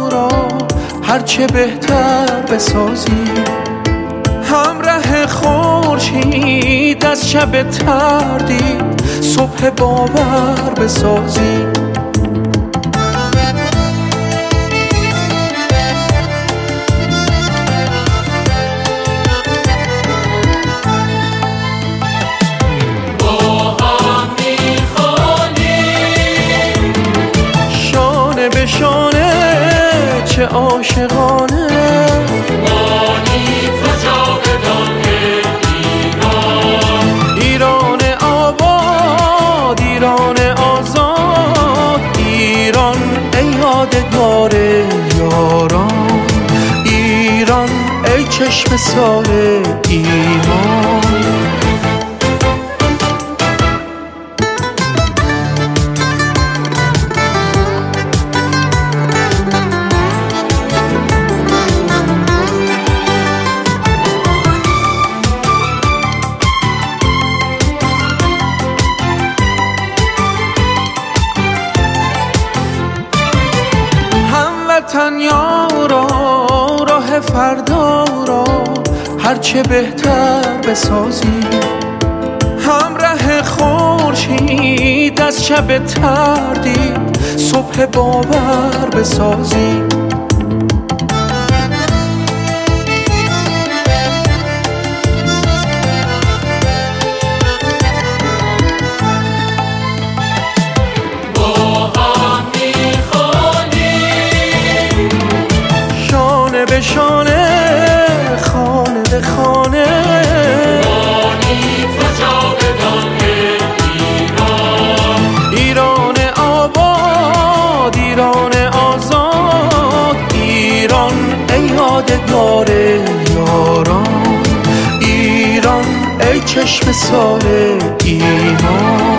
را هرچه بهتر بسازیم، همراه خورشید از شب تردید صبح باور بسازیم. به شانه چه عاشقانه مانی تو جاودان ایران، ایران آباد، ایران آزاد، ایران ای یادگار یاران، ایران ای چشم سار ایمان. وطن یارا راه فردا را هرچه بهتر بسازیم، همراه خورشید از شب تردید صبح باور بسازیم. به شانه خانه به خانه مانی تو جاودان ایران، ایران آباد، ایران آزاد، ایران ای یادگار یاران، ایران ای چشم سار ایمان.